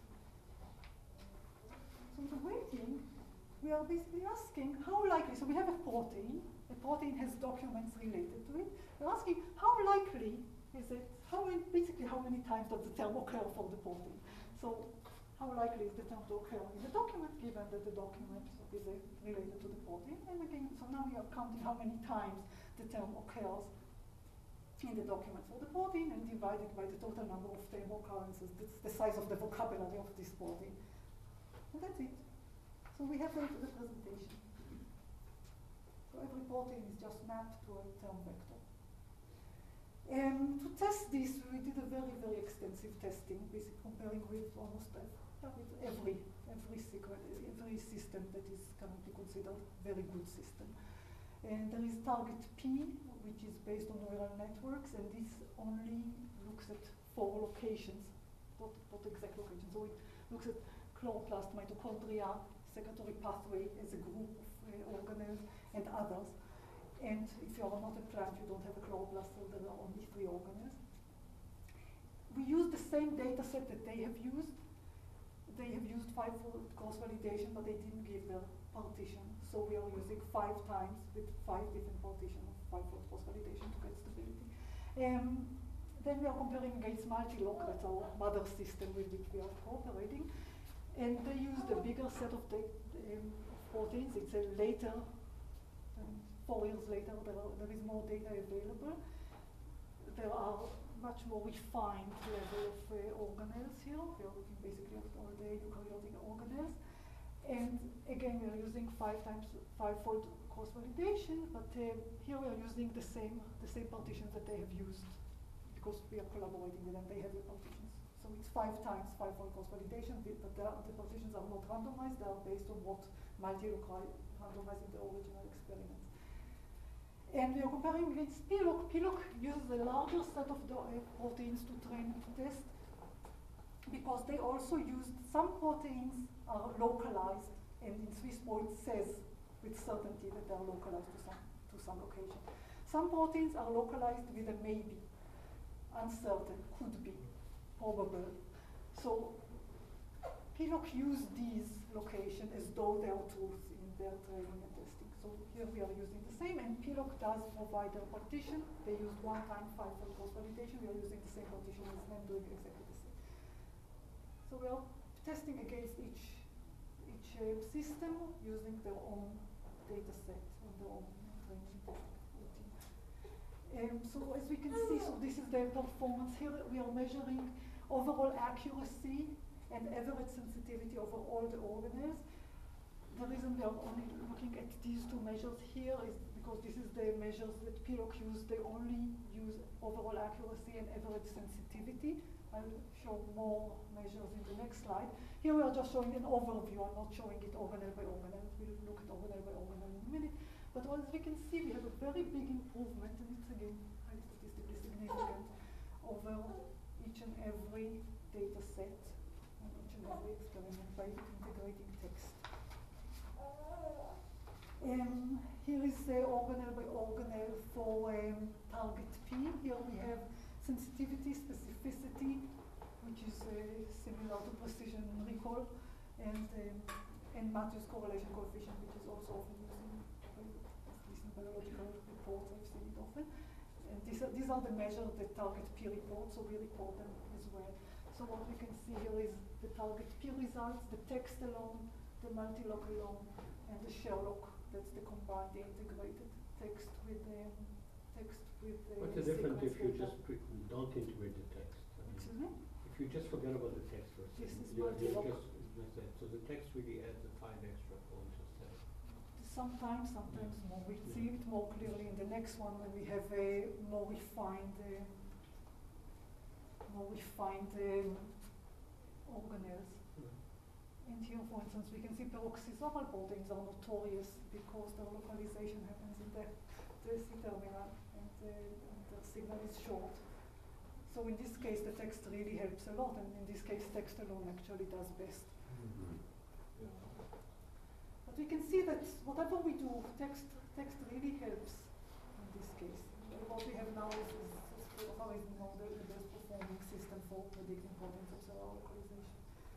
A: So the weighting, we are basically asking how likely, so we have a protein, a protein has documents related to it. We're asking how likely is it, how many, basically how many times does the term occur for the protein. So how likely is the term to occur in the document, given that the document is uh, related to the protein. And again, so now we are counting how many times the term occurs in the document for the protein and divided by the total number of term occurrences. That's the size of the vocabulary of this protein. And that's it. So we have a representation. So every protein is just mapped to a term vector. And to test this, we did a very, very extensive testing, basically comparing with almost uh, with every every secret, every system that is currently considered a very good system. And there is target P, which is based on neural networks, and this only looks at four locations, not, not exact locations. So it looks at chloroplast, mitochondria, secretory pathway as a group of uh, organelles, and others. And if you are not a plant, you don't have a chloroplast, so there are only three organelles. We use the same data set that they have used. They have used five-fold cross-validation, but they didn't give their partition. So we are using five times with five different partitions of five-fold cross-validation to get stability. Um, then we are comparing against Multiloc, that's our mother system with which we are cooperating. And they used a bigger set of the, um, proteins. It's a later, um, four years later, there, are, there is more data available. There are much more refined level of uh, organelles here. We are looking basically at all the eukaryotic organelles. And again, we are using five times five-fold cross-validation, but uh, here we are using the same the same partitions that they have used because we are collaborating with them. They have the partitions. So it's five times five-fold cross-validation, but the, the partitions are not randomized. They are based on what Multiloc randomized in the original experiment. And we are comparing against P-loc. P-loc uses a larger set of the, uh, proteins to train to test because they also used some proteins are localized, and in SwissPro it says with certainty that they are localized to some to some location. Some proteins are localized with a maybe, uncertain, could be, probable. So P-loc used these locations as though they are truth in their training and testing. So here we are using the same, and P-loc does provide a partition. They used one time five-fold cross-validation. We are using the same partition as them, doing exactly the same. So we are testing against each each uh, system using their own data set and their own training routine. Um, so as we can see, so this is the performance. Here we are measuring overall accuracy and average sensitivity over all the organelles. The reason we are only looking at these two measures here is because this is the measures that P-loc used. They only use overall accuracy and average sensitivity. I'll show more measures in the next slide. Here we are just showing an overview. I'm not showing it organelle by organelle. We'll look at organelle by organelle in a minute. But as we can see, we have a very big improvement, and it's again highly statistically significant over each and every data set and each and every experiment by integrating text. Um, here is uh, organelle by organelle for um, target P. Here we have sensitivity, specificity, which is uh, similar to precision recall, and um, and Matthews correlation coefficient, which is also often used in, at least in biological reports. I've seen it often. And these are, these are the measures that target P reports, so we report them as well. So what we can see here is the target P results, the text alone, the multi-log alone, and the Sherlock. That's the combined, the integrated text with the um, text with the.
D: What's the difference if you
A: sequence
D: just pre- don't integrate the text? I mean,
A: Excuse me?
D: if you just forget about the text for a
A: This
D: second,
A: is
D: you're, you're
A: multi-log.
D: just, just that. So the text really adds a five extra points instead.
A: Sometimes, sometimes more. We'll see it more clearly in the next one when we have a more refined, uh, more refined um, organelles. And here, for instance, we can see peroxisomal proteins are notorious because their localization happens in the, the C-terminal and, uh, and the signal is short. So in this case, the text really helps a lot, and in this case, text alone actually does best.
D: Mm-hmm.
A: But we can see that whatever we do, text text really helps in this case. What we have now is, is, is so far is now the, the best performing system for predicting proteins of cellular localization.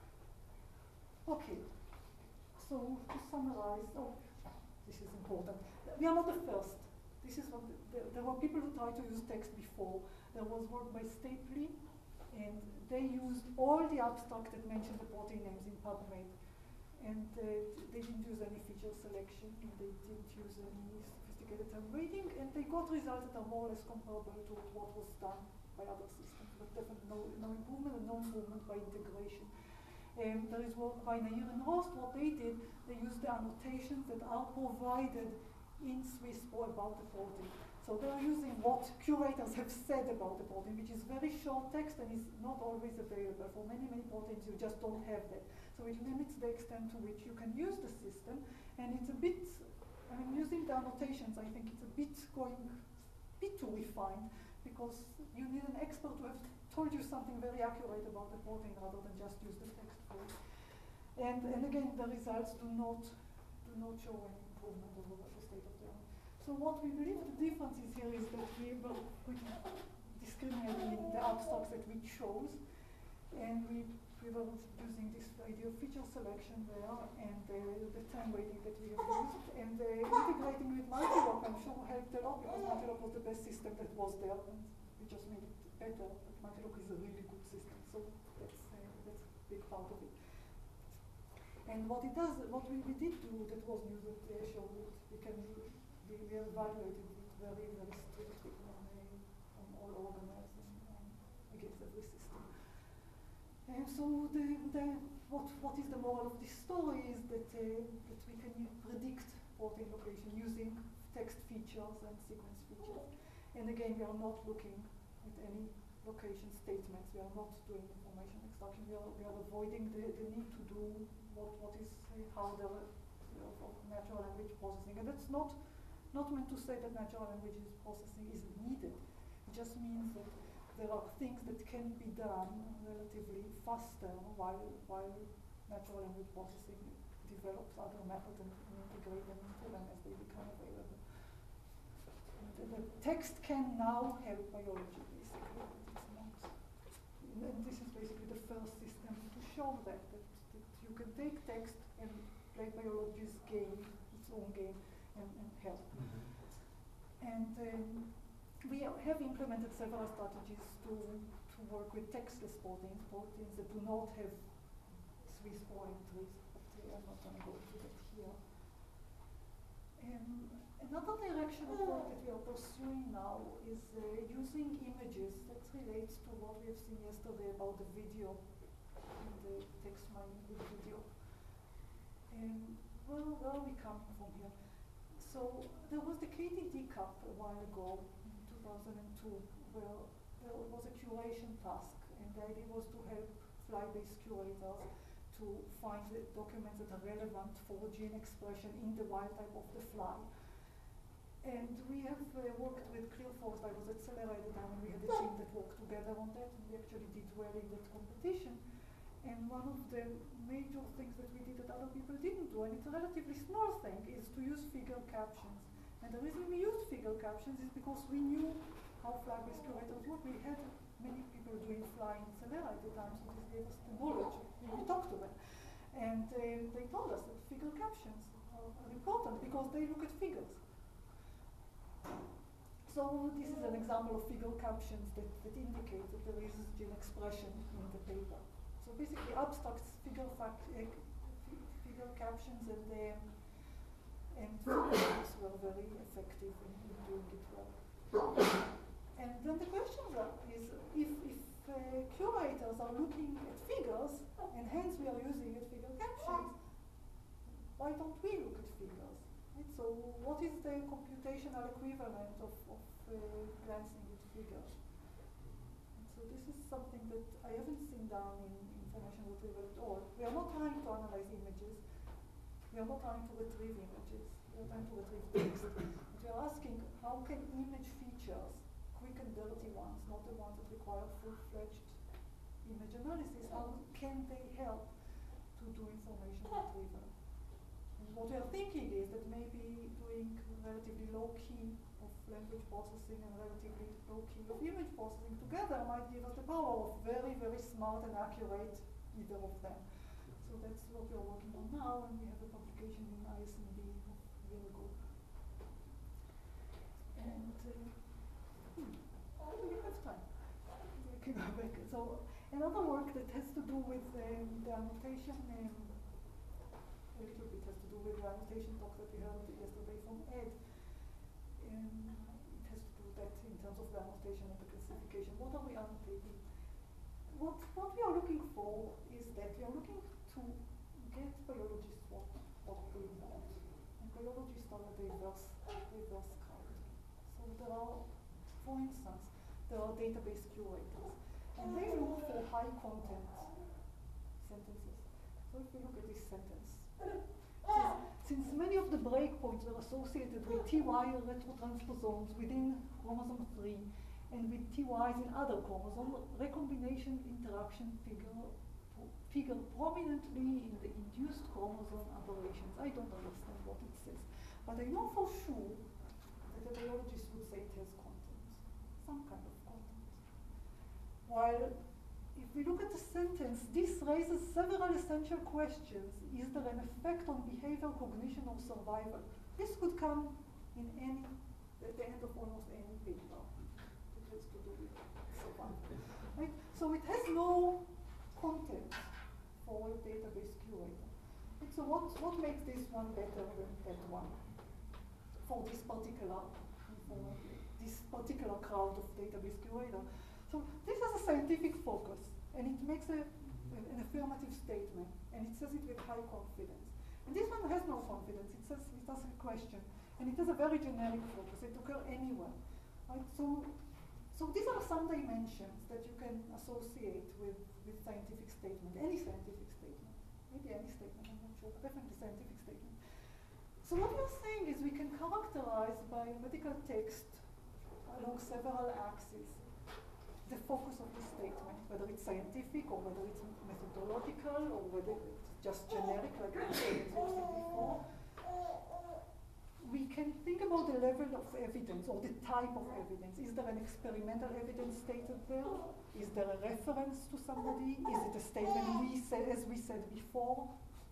A: Okay, so to summarize, oh, this is important. We are not the first. This is what the, the, there were people who tried to use text before. There was work by Stapley, and they used all the abstract that mentioned the protein names in PubMed. And uh, they didn't use any feature selection, and they didn't use any sophisticated term reading, and they got results that are more or less comparable to what was done by other systems, but definitely no, no improvement and no improvement by integration. Um, there is work by Nair and Rost. What they did, they used the annotations that are provided in SwissPro about the protein. So they are using what curators have said about the protein, which is very short text and is not always available. For many, many proteins, you just don't have that. So it limits the extent to which you can use the system, and it's a bit, I mean, using the annotations, I think it's a bit going, bit too refined, because you need an expert to have told you something very accurate about the protein rather than just use the text for it. And, and again, the results do not, do not show any improvement over the state of the art. So what we believe the difference is here is that we were discriminating in the abstracts that we chose, and we We were using this idea of feature selection there, and uh, the time weighting that we have used, and uh, integrating with Multilog, I'm sure helped a lot, because Multilog was the best system that was there, and we just made it better. But Multilog is a really good system, so that's uh, that's a big part of it. And what it does, what we, we did do that was new that uh, showed that we can we, we evaluated it very very strictly on, uh, on all organelles and um, against every system. And so the, the, what, what is the moral of this story is that, uh, that we can predict protein location using text features and sequence features. And again, we are not looking at any location statements. We are not doing information extraction. We are, we are avoiding the, the need to do what, what is uh, harder you know, for natural language processing. And that's not, not meant to say that natural language processing isn't needed. It just means that there are things that can be done relatively faster while, while natural language processing develops other methods and can integrate them into them as they become available. The, the text can now help biology, basically, but it's not. And this is basically the first system to show that, that, that you can take text and play biology's game, its own game, and, and help. Mm-hmm. And um, we have implemented several strategies to, to work with textless proteins, proteins that do not have SwissPro entries, but uh, I'm not going to go into that here. Um, another direction of work that we are pursuing now is uh, using images. That relates to what we have seen yesterday about the video, in the text mining with video. Um, well, where are we coming from here? So there was the K D D Cup a while ago, two thousand two, where there was a curation task, and the idea was to help fly-based curators to find the documents that are relevant for gene expression in the wild type of the fly. And we have uh, worked with ClearForest. I was at Celera at the time, and we had a team that worked together on that, and we actually did well in that competition. And one of the major things that we did that other people didn't do, and it's a relatively small thing, is to use figure captions. And the reason we used figure captions is because we knew how fly-based curators work. We had many people doing flying Celera at the time, so this gave us the knowledge. We talked to them. And um, they told us that figure captions are, are important because they look at figures. So this is an example of figure captions that, that indicate that there is gene expression in the paper. So basically abstract figure, fact, uh, figure captions and um, and figures were very effective in, in doing it well. And then the question is, if, if uh, curators are looking at figures, and hence we are using it figure captions, why don't we look at figures? Right? So what is the computational equivalent of, of uh, glancing at figures? And so this is something that I haven't seen done in information retrieval at all. We are not trying to analyze images. We are not trying to retrieve images. We are trying to retrieve text. But we are asking, how can image features, quick and dirty ones, not the ones that require full-fledged image analysis, how can they help to do information retrieval? And what we are thinking is that maybe doing relatively low key of language processing and relatively low key of image processing together might give us the power of very, very smart and accurate either of them. So that's what we are working on now, and we have a publication in I S M B a year ago. And uh, hmm, do we have time? We can go back. So another work that has to do with um, the annotation, um, a little bit has to do with the annotation talk that we heard yesterday from Ed. Um, it has to do that in terms of the annotation and the classification. What are we annotating? What, what we are looking for is that we are looking to get biologists what, what they want. And biologists are a diverse, diverse crowd. So there are, for instance, there are database curators. And they look for high content sentences. So if we look at this sentence, since, since many of the breakpoints were associated with T Y retrotransposons within chromosome three, and with T Ys in other chromosomes, recombination interaction figure, figure prominently in the induced chromosome aberrations. I don't understand what it says, but I know for sure that the biologist would say it has content, some kind of content. While if we look at the sentence, this raises several essential questions. Is there an effect on behavior, cognition, or survival? This could come in any, at the end of almost any paper. It has to do with survival. Right? So it has no content for a database curator. And so what, what makes this one better than that one for this particular, for this particular crowd of database curator? So this has a scientific focus, and it makes a, a, an affirmative statement, and it says it with high confidence. And this one has no confidence. It says it does a question, and it has a very generic focus. It occur anywhere, right? So, so these are some dimensions that you can associate with with scientific statement, any scientific statement, maybe any statement. I'm not sure, but definitely scientific statement. So what we're saying is we can characterize by medical text along several axes the focus of the statement, whether it's scientific or whether it's methodological or whether it's just generic, like I said before. We can think about the level of evidence or the type of evidence. Is there an experimental evidence stated there? Is there a reference to somebody? Is it a statement we said, as we said before?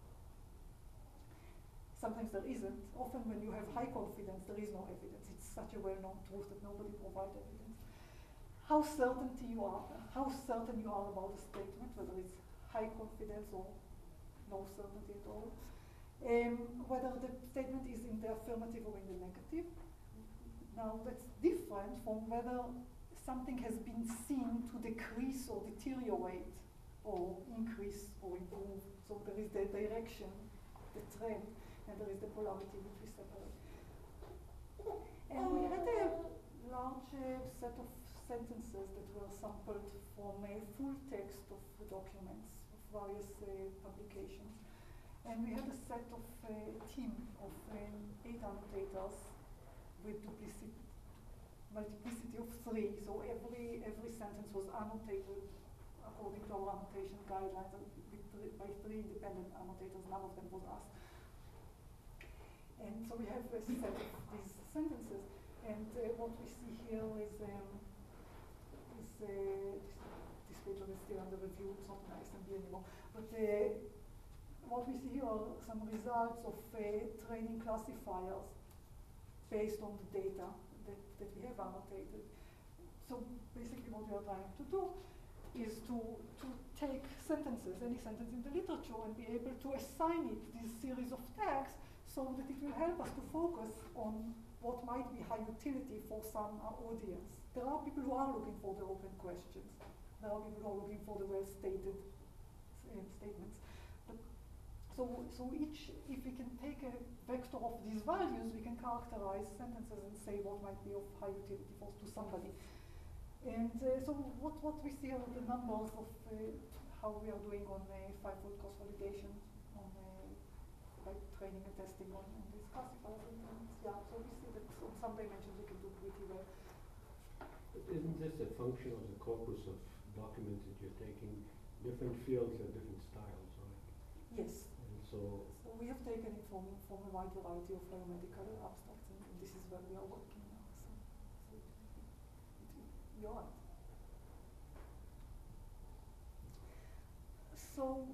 A: Sometimes there isn't. Often when you have high confidence, there is no evidence. It's such a well-known truth that nobody provides evidence. How certain you are, how certain you are about a statement, whether it's high confidence or no certainty at all. Um, whether the statement is in the affirmative or in the negative. Now that's different from whether something has been seen to decrease or deteriorate or increase or improve. So there is the direction, the trend, and there is the polarity which we separate. And we had a large uh, set of sentences that were sampled from a full text of documents of various uh, publications. And we had a set of a uh, team of um, eight annotators with duplicity, multiplicity of three. So every every sentence was annotated according to our annotation guidelines and with three, by three independent annotators. None of them was us. And so we have a set of these sentences. And uh, what we see here is um, is uh, this, this paper is still under review, it's not an I S M B anymore. But uh, what we see here are some results of uh, training classifiers based on the data that, that we have annotated. So basically what we are trying to do is to, to take sentences, any sentence in the literature, and be able to assign it this series of tags so that it will help us to focus on what might be high utility for some uh, audience. There are people who are looking for the open questions. There are people who are looking for the well-stated uh, statements. But so, so each, if we can take a vector of these values, we can characterize sentences and say what might be of high utility for to somebody. And uh, so what, what we see are the numbers of uh, how we are doing on uh, five-fold cross-validation, on uh, by training and testing on, on these classifiers. And, and yeah, so we see that on some dimensions we can do pretty well.
D: But isn't this a function of the corpus of documents that you're taking? Different fields have different styles, right?
A: Yes.
D: And so,
A: So we have taken it from, from a wide variety of biomedical abstracts, and, and this is where we are working now. So, so it, it, you're right. So,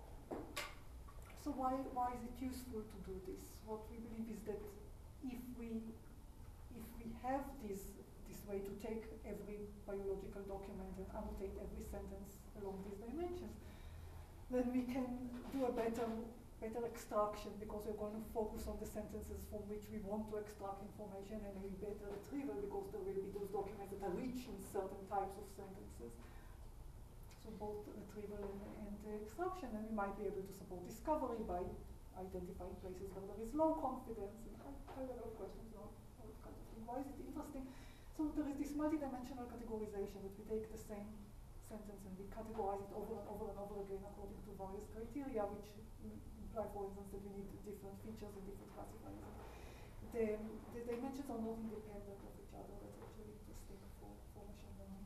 A: so why, why is it useful to do this? What we believe is that if we, if we have this, this way to take every biological document and annotate every sentence along these dimensions, then we can do a better, better extraction, because we're going to focus on the sentences from which we want to extract information, and a better retrieval because there will be those documents that are rich in certain types of sentences. So both retrieval and, and uh, extraction, and we might be able to support discovery by identifying places where there is low confidence and high, high level of questions or all kind of thing. Why is it interesting? So there is this multidimensional categorization that we take the same sentence and we categorize it over and over and over again according to various criteria, which imply, for instance, that we need different features and different classifiers. The, the dimensions are not independent of each other. That's actually interesting for, for machine learning.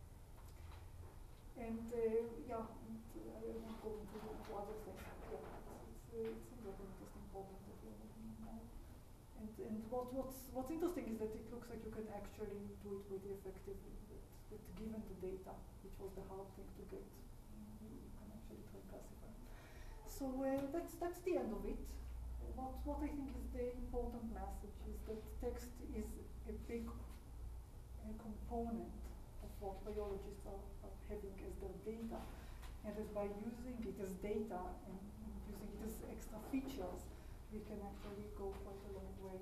A: And uh, yeah, and, uh, I won't go into, into other things. Yeah, it's, uh, it seems like an interesting problem that we're looking at now. And, and what, what's, what's interesting is that it looks like you can actually do it pretty effectively. That, that given the data, which was the hard thing to get, you can actually try and classify. So uh, that's that's the end of it. What what I think is the important message is that text is a big uh, component of what biologists are, are having as their data, and that by using it as data and, and using it as extra features, we can actually go quite a long way.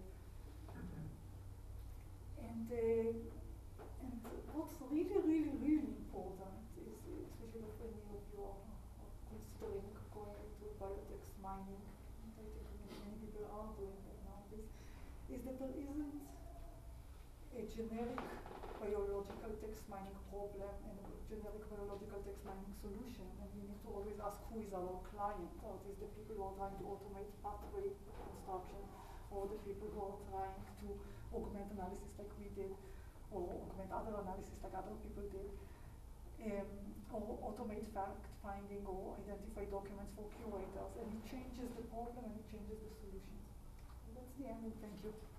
A: And uh, and what's really, really, really important is, especially if any of you are, are considering going into biotext mining, and I think many, many people are doing that nowadays, is that there isn't a generic biological text mining problem and a generic biological text mining solution, and we need to always ask who is our client. Are these the people who are trying to automate pathway construction, or the people who are trying to augment analysis like we did, or augment other analysis like other people did, um, or automate fact-finding or identify documents for curators, and it changes the problem and it changes the solutions. So that's the end, and thank you.